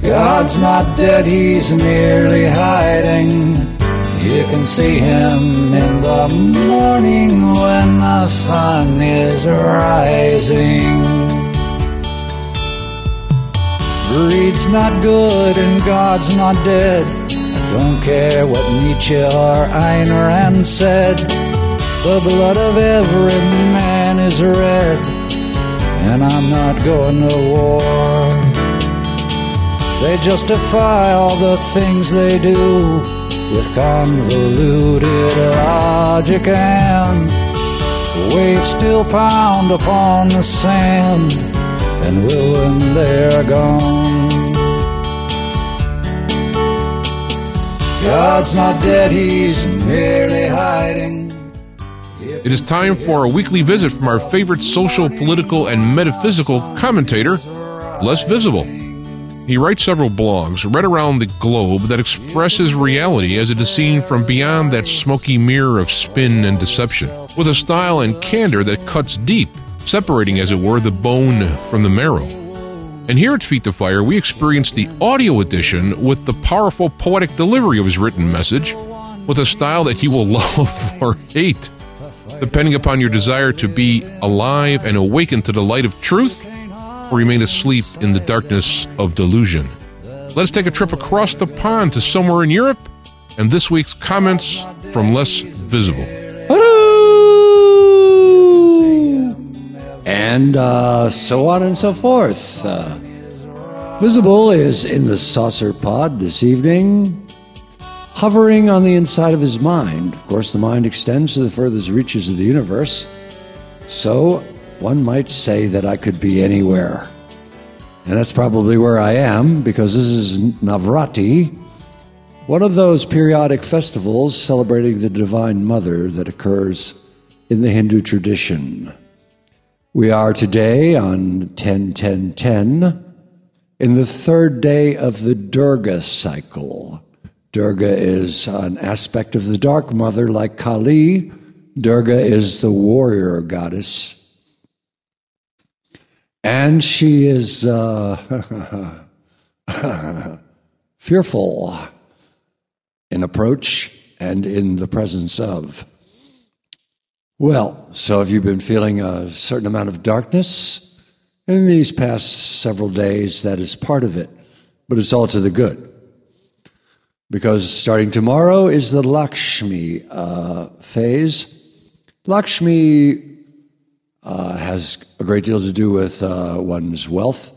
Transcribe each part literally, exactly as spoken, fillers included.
God's not dead, he's merely hiding. You can see him in the morning when the sun is rising. Greed's not good and God's not dead. I don't care what Nietzsche or Ayn Rand said. The blood of every man is red, and I'm not going to war. They justify all the things they do with convoluted logic, and the waves still pound upon the sand and will when they're gone. God's not dead, he's merely hiding. It is time for a weekly visit from our favorite social, political, and metaphysical commentator, Les Visible. He writes several blogs read around the globe that expresses reality as it is seen from beyond that smoky mirror of spin and deception, with a style and candor that cuts deep, separating, as it were, the bone from the marrow. And here at Feet to Fire, we experience the audio edition with the powerful poetic delivery of his written message, with a style that you will love or hate, depending upon your desire to be alive and awaken to the light of truth, or remain asleep in the darkness of delusion. Let's take a trip across the pond to somewhere in Europe, and this week's comments from Les Visible. And uh, so on and so forth. Uh, Visible is in the saucer pod this evening, hovering on the inside of his mind. Of course, the mind extends to the furthest reaches of the universe. So one might say that I could be anywhere. And that's probably where I am, because this is Navratri, one of those periodic festivals celebrating the Divine Mother that occurs in the Hindu tradition. We are today on ten ten ten, in the third day of the Durga cycle. Durga is an aspect of the Dark Mother like Kali. Durga is the warrior goddess. And she is uh, fearful in approach and in the presence of. Well, so have you been feeling a certain amount of darkness in these past several days? That is part of it, but it's all to the good. Because starting tomorrow is the Lakshmi uh, phase. Lakshmi uh, has a great deal to do with uh, one's wealth,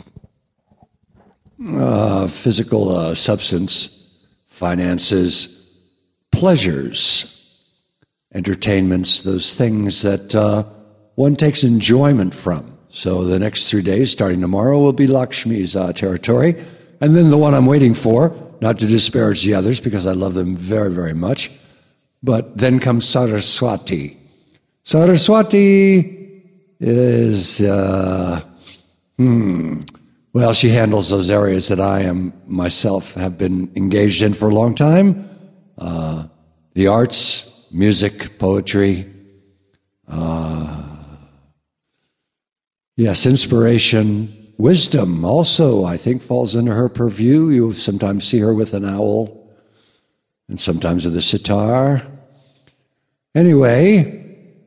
uh, physical uh, substance, finances, pleasures, entertainments, those things that uh, one takes enjoyment from. So the next three days, starting tomorrow, will be Lakshmi's uh, territory. And then the one I'm waiting for, not to disparage the others because I love them very, very much, but then comes Saraswati. Saraswati is, uh, hmm, well, she handles those areas that I am myself have been engaged in for a long time. Uh, the arts, music, poetry, uh, yes, inspiration, wisdom also, I think, falls under her purview. You sometimes see her with an owl and sometimes with a sitar. Anyway,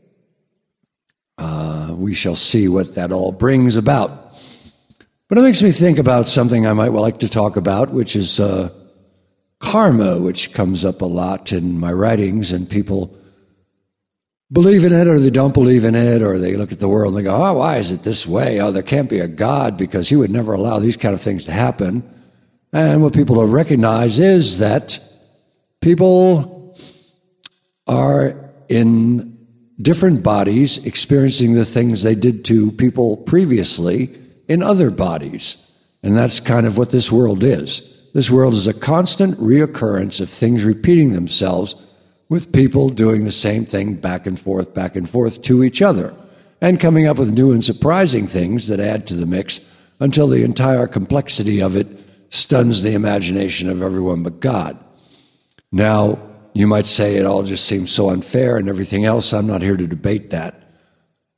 uh, we shall see what that all brings about. But it makes me think about something I might like to talk about, which is uh, karma, which comes up a lot in my writings, and people believe in it or they don't believe in it, or they look at the world and they go, oh, why is it this way? Oh, there can't be a God because he would never allow these kind of things to happen. And what people don't recognize is that people are in different bodies experiencing the things they did to people previously in other bodies. And that's kind of what this world is. This world is a constant reoccurrence of things repeating themselves with people doing the same thing back and forth, back and forth to each other, and coming up with new and surprising things that add to the mix until the entire complexity of it stuns the imagination of everyone but God. Now, you might say it all just seems so unfair and everything else. I'm not here to debate that.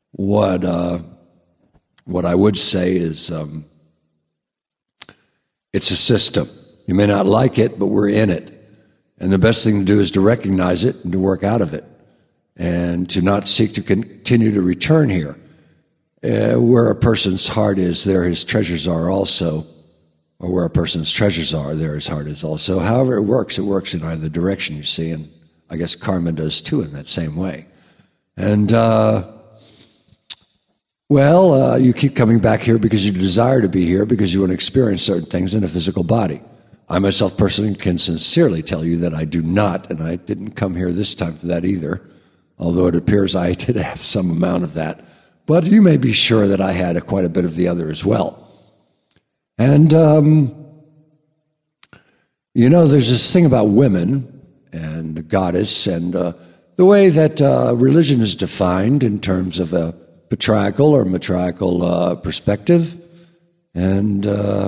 What uh, what I would say is um, It's a system. You may not like it, but we're in it. And the best thing to do is to recognize it and to work out of it, and to not seek to continue to return here. Uh, where a person's heart is, there his treasures are also. Or where a person's treasures are, there his heart is also. However it works, it works in either direction, you see, and I guess karma does too in that same way. And, uh, well, uh, you keep coming back here because you desire to be here, because you want to experience certain things in a physical body. I myself personally can sincerely tell you that I do not, and I didn't come here this time for that either, although it appears I did have some amount of that. But you may be sure that I had a, quite a bit of the other as well. And, um, you know, there's this thing about women and the goddess and uh, the way that uh, religion is defined in terms of a patriarchal or matriarchal uh, perspective. And uh,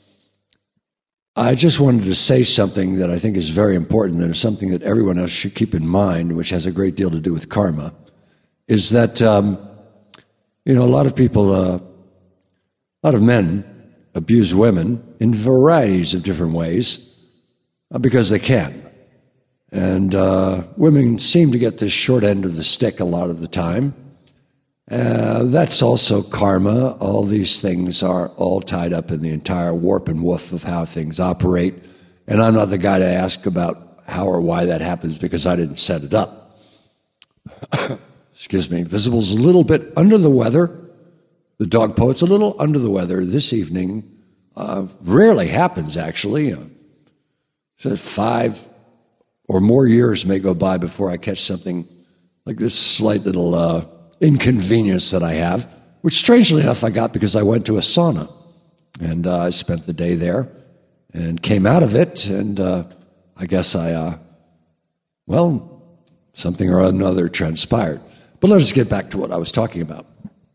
I just wanted to say something that I think is very important, that is something that everyone else should keep in mind, which has a great deal to do with karma, is that, um, you know, a lot of people, uh, a lot of men abuse women in varieties of different ways uh, because they can. And uh, women seem to get the short end of the stick a lot of the time. Uh, that's also karma. All these things are all tied up in the entire warp and woof of how things operate. And I'm not the guy to ask about how or why that happens, because I didn't set it up. Excuse me. Visible's a little bit under the weather. The dog poet's a little under the weather this evening. Uh, rarely happens, actually. Uh, so five or more years may go by before I catch something like this slight little uh, inconvenience that I have, which strangely enough I got because I went to a sauna. And uh, I spent the day there and came out of it, and uh, I guess I, uh, well, something or another transpired. But let us get back to what I was talking about.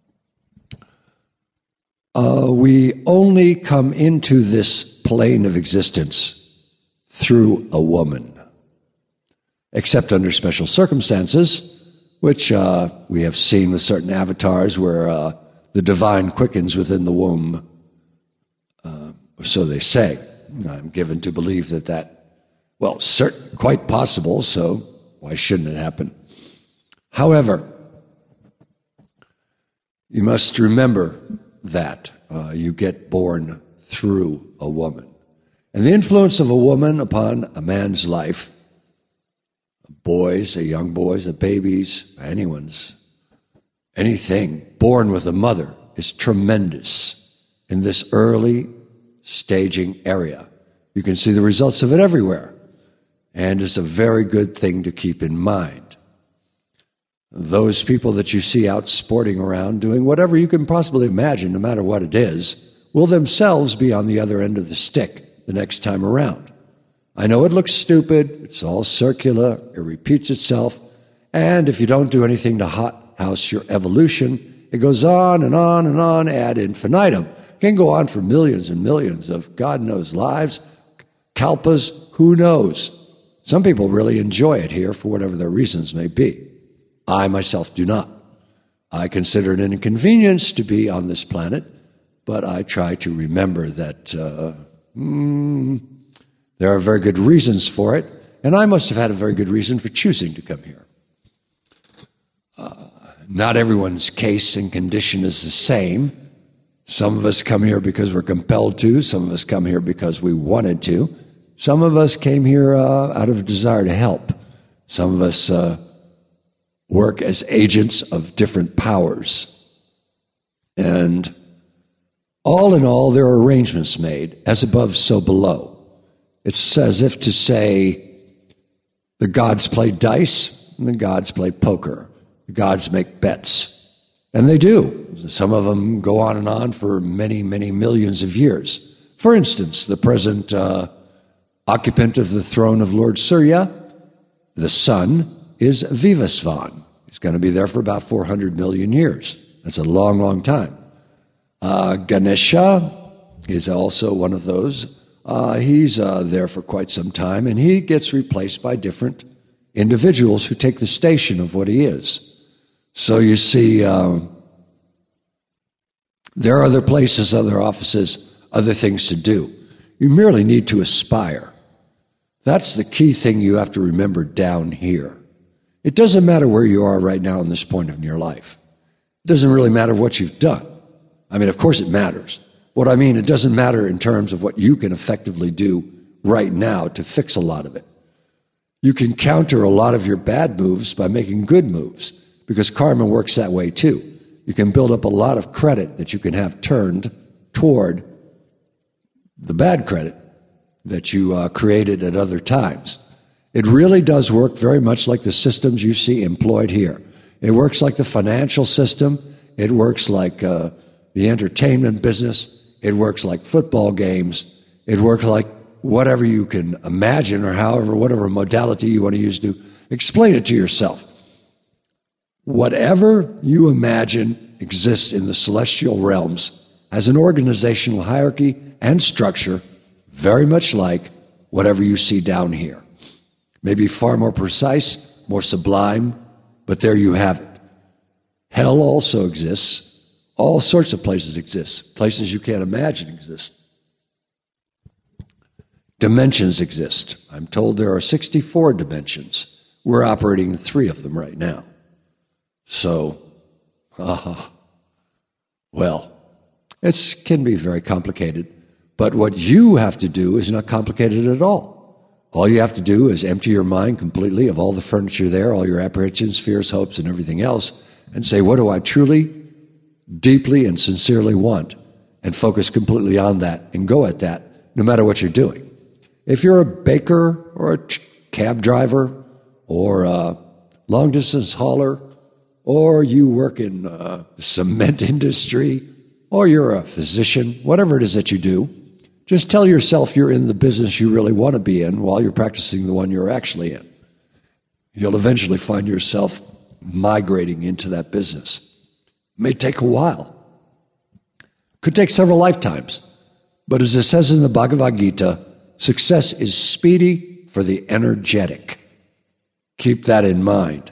Uh, we only come into this plane of existence through a woman, except under special circumstances, which uh, we have seen with certain avatars where uh, the divine quickens within the womb, uh, so they say. I'm given to believe that that, well, certain, quite possible, so why shouldn't it happen? However, you must remember that uh, you get born through a woman. And the influence of a woman upon a man's life, a boy's, a young boy's, a baby's, anyone's, anything born with a mother is tremendous in this early staging area. You can see the results of it everywhere. And it's a very good thing to keep in mind. Those people that you see out sporting around doing whatever you can possibly imagine, no matter what it is, will themselves be on the other end of the stick the next time around. I know it looks stupid, it's all circular, it repeats itself, and if you don't do anything to hothouse your evolution, it goes on and on and on ad infinitum. It can go on for millions and millions of God knows lives, kalpas, who knows. Some people really enjoy it here for whatever their reasons may be. I myself do not. I consider it an inconvenience to be on this planet, but I try to remember that uh, mm, there are very good reasons for it, and I must have had a very good reason for choosing to come here. Uh, not everyone's case and condition is the same. Some of us come here because we're compelled to. Some of us come here because we wanted to. Some of us came here uh, out of a desire to help. Some of us uh, work as agents of different powers. And all in all, there are arrangements made, as above, so below. It's as if to say, the gods play dice, and the gods play poker. The gods make bets. And they do. Some of them go on and on for many, many millions of years. For instance, the present uh, occupant of the throne of Lord Surya, the sun, is Vivasvan. He's going to be there for about four hundred million years. That's a long, long time. Uh, Ganesha is also one of those. Uh, he's uh, there for quite some time, and he gets replaced by different individuals who take the station of what he is. So you see, uh, there are other places, other offices, other things to do. You merely need to aspire. That's the key thing you have to remember down here. It doesn't matter where you are right now in this point in your life. It doesn't really matter what you've done. I mean, of course it matters. What I mean, it doesn't matter in terms of what you can effectively do right now to fix a lot of it. You can counter a lot of your bad moves by making good moves, because karma works that way too. You can build up a lot of credit that you can have turned toward the bad credit that you uh, created at other times. It really does work very much like the systems you see employed here. It works like the financial system. It works like uh, the entertainment business. It works like football games. It works like whatever you can imagine, or however, whatever modality you want to use to explain it to yourself. Whatever you imagine exists in the celestial realms has an organizational hierarchy and structure very much like whatever you see down here. Maybe far more precise, more sublime, but there you have it. Hell also exists. All sorts of places exist. Places you can't imagine exist. Dimensions exist. I'm told there are sixty-four dimensions. We're operating in three of them right now. So, uh, well, it can be very complicated. But what you have to do is not complicated at all. All you have to do is empty your mind completely of all the furniture there, all your apprehensions, fears, hopes, and everything else, and say, what do I truly, deeply, and sincerely want? And focus completely on that and go at that, no matter what you're doing. If you're a baker or a cab driver or a long-distance hauler, or you work in uh, the cement industry, or you're a physician, whatever it is that you do, just tell yourself you're in the business you really want to be in while you're practicing the one you're actually in. You'll eventually find yourself migrating into that business. It may take a while. Could take several lifetimes. But as it says in the Bhagavad Gita, success is speedy for the energetic. Keep that in mind.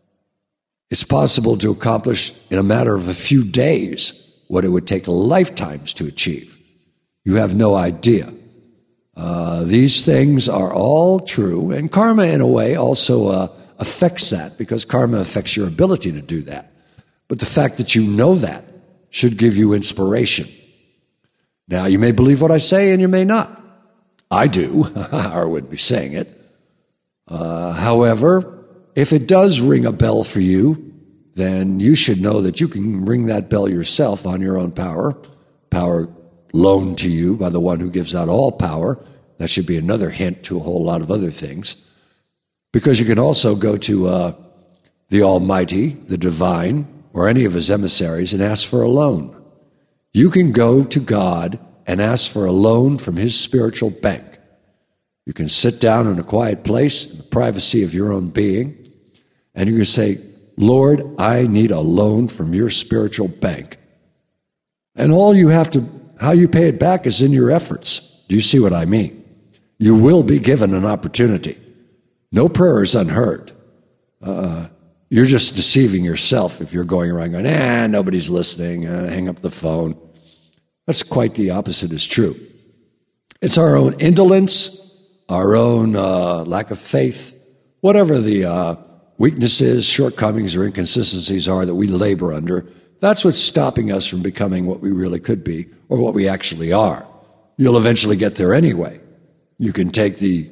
It's possible to accomplish in a matter of a few days what it would take lifetimes to achieve. You have no idea. Uh, these things are all true, and karma, in a way, also uh, affects that, because karma affects your ability to do that. But the fact that you know that should give you inspiration. Now, you may believe what I say, and you may not. I do, or would be saying it. Uh, however, if it does ring a bell for you, then you should know that you can ring that bell yourself on your own power, power loaned to you by the one who gives out all power. That should be another hint to a whole lot of other things. Because you can also go to uh, the Almighty, the Divine, or any of his emissaries and ask for a loan. You can go to God and ask for a loan from his spiritual bank. You can sit down in a quiet place in the privacy of your own being, and you can say, Lord, I need a loan from your spiritual bank. And all you have to, how you pay it back is in your efforts. Do you see what I mean? You will be given an opportunity. No prayer is unheard. Uh, you're just deceiving yourself if you're going around going, ah, nobody's listening, uh, hang up the phone. That's quite the opposite is true. It's our own indolence, our own uh, lack of faith, whatever the uh, weaknesses, shortcomings, or inconsistencies are that we labor under. That's what's stopping us from becoming what we really could be, or what we actually are. You'll eventually get there anyway. You can take the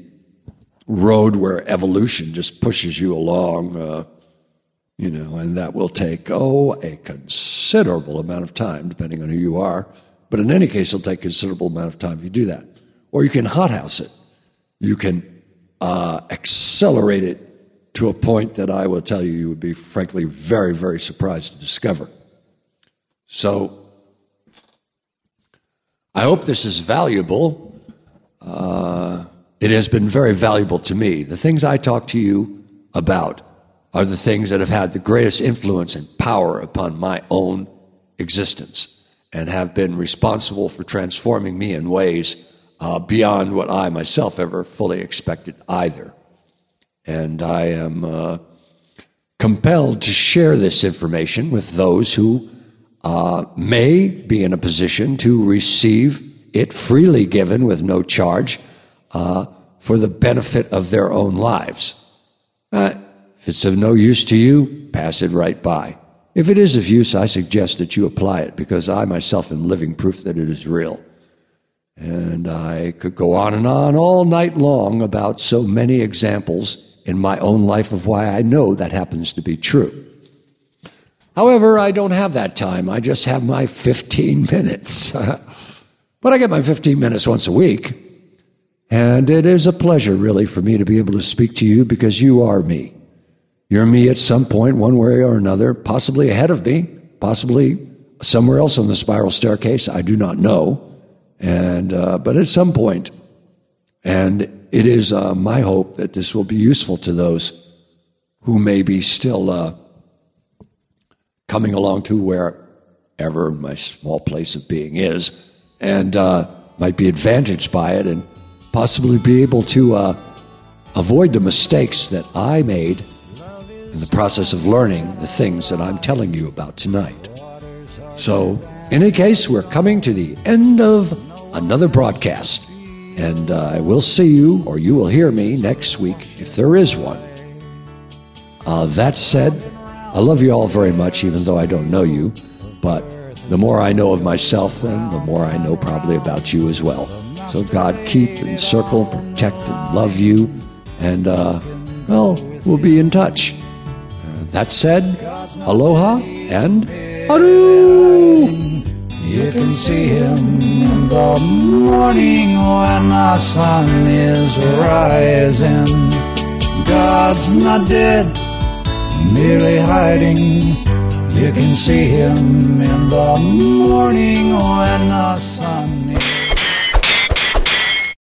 road where evolution just pushes you along, uh, you know, and that will take, oh, a considerable amount of time, depending on who you are. But in any case, it'll take a considerable amount of time if you do that. Or you can hothouse it. You can uh, accelerate it to a point that I will tell you you would be, frankly, very, very surprised to discover. So I hope this is valuable. Uh, it has been very valuable to me. The things I talk to you about are the things that have had the greatest influence and power upon my own existence and have been responsible for transforming me in ways uh, beyond what I myself ever fully expected either. And I am uh, compelled to share this information with those who uh, may be in a position to receive it freely given with no charge uh, for the benefit of their own lives. Uh, if it's of no use to you, pass it right by. If it is of use, I suggest that you apply it, because I myself am living proof that it is real. And I could go on and on all night long about so many examples in my own life of why I know that happens to be true. However, I don't have that time. I just have my fifteen minutes. But I get my fifteen minutes once a week. And it is a pleasure, really, for me to be able to speak to you, because you are me. You're me at some point, one way or another, possibly ahead of me, possibly somewhere else on the spiral staircase. I do not know. And uh, but at some point, and it is uh, my hope that this will be useful to those who may be still uh, coming along to wherever my small place of being is, and uh, might be advantaged by it, and possibly be able to uh, avoid the mistakes that I made in the process of learning the things that I'm telling you about tonight. So, in any case, we're coming to the end of another broadcast, and uh, I will see you, or you will hear me next week, if there is one. Uh, that said, I love you all very much, even though I don't know you, but the more I know of myself, then the more I know probably about you as well. So God keep, encircle, protect, and love you, and, uh, well, we'll be in touch. Uh, that said, aloha and aru! You can see him in the morning when the sun is rising. God's not dead, merely hiding. You can see him in the morning when the sun